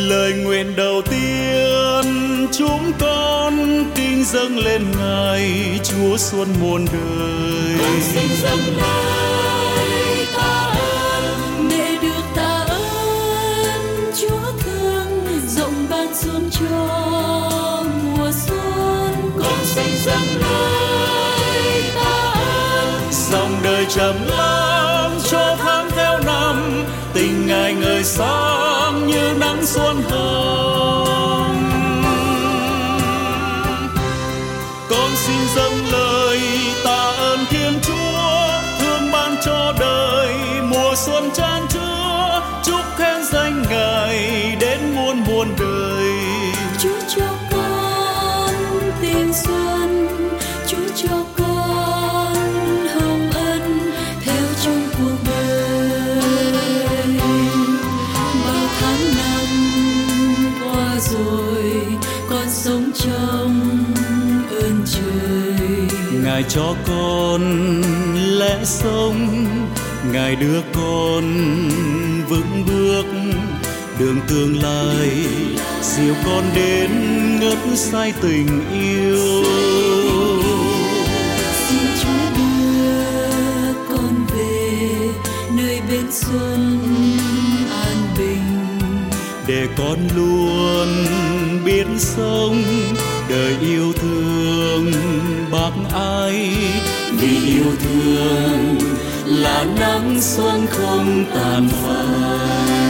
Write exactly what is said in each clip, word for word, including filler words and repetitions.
Lời nguyện đầu tiên chúng con kính dâng lên Ngài Chúa xuân muôn đời. Con xin dâng lời tạ ơn để được tạ ơn Chúa thương rộng ban xuống cho mùa xuân. Con xin dâng lời tạ ơn Dòng đời chậm lắm cho tháng theo năm, tình Ngài ngời sáng như nắng xuân hồng. Con xin dâng lời tạ ơn Thiên Chúa thương ban cho đời mùa xuân chan chứa, chúc khen danh Ngài đến muôn muôn đời. Chúa cho con tiếng xuân, Chúa cho con hồng ân theo trong cuộc đời. Bao tháng năm qua rồi con sống trong ơn trời. Ngài cho con lẽ sống, Ngài đưa con vững bước đường tương lai, dìu con đến ngất say tình yêu. Xin Chúa đưa con về nơi bên xuân an bình, để con luôn biết sống đời yêu thương bác ái. Vì yêu thương là nắng xuân không tàn phai.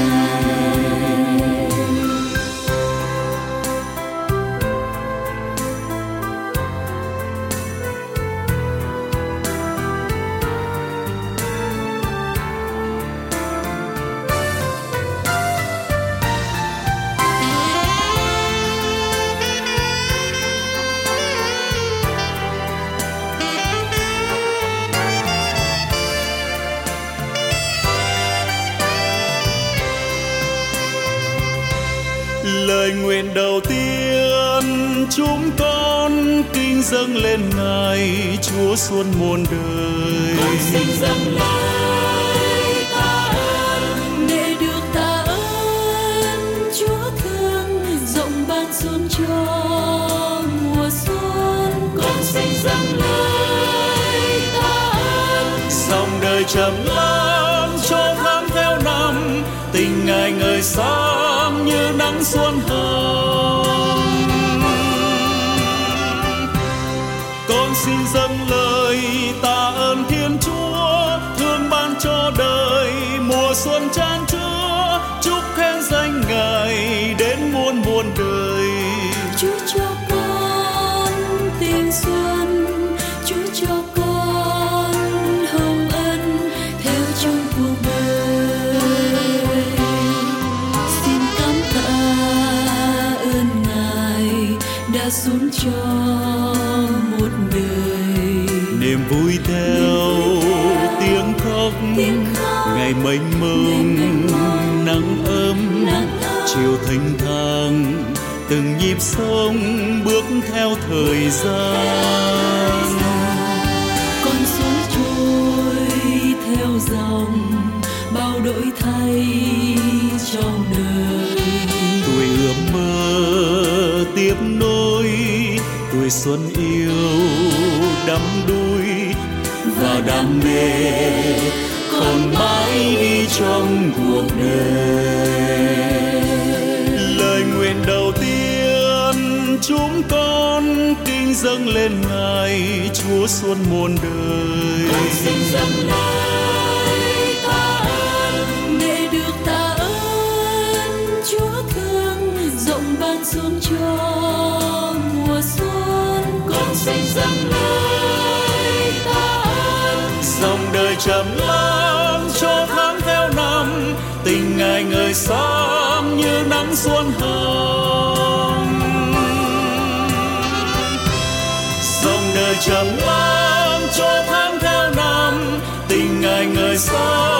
Lời nguyện đầu tiên chúng con kính dâng lên Ngài Chúa xuân muôn đời. Con xin dâng lời tạ ơn để được tạ ơn Chúa thương rộng ban xuống cho mùa xuân. Con xin dâng lời tạ ơn Dòng đời chậm lắm cho tháng theo năm, tình Ngài ngời sáng như nắng xuân hồng. Con xin dâng lời tạ ơn Thiên Chúa thương ban cho đời mùa xuân chan chứa, chúc khen danh Ngài đến muôn muôn đời. Chúa cho con tiếng xuân, Chúa cho con hồng ân theo trong cuộc đời. Xin cảm tạ ơn Ngài đã xuống cho một đời. Niềm vui theo tiếng khóc, ngày mênh mông nắng ấm, chiều thanh thang từng nhịp sống bước theo thời gian. Con suối trôi theo dòng bao đổi thay trong đời. Tuổi ước mơ tiếp nối, tuổi xuân yêu đắm đuối và đam mê còn mãi đi trong cuộc đời. Lời nguyện đầu tiên chúng con kính dâng lên Ngài Chúa xuân muôn đời. Con xin dâng lời tạ ơn để được tạ ơn Chúa thương rộng ban xuống cho mùa xuân. Con xin dâng lời tạ ơn Dòng đời chậm lắm cho tháng theo năm, tình Ngài ngời sáng như nắng xuân hồng. Dòng đời chậm lắm cho tháng theo năm, tình Ngài ngời sáng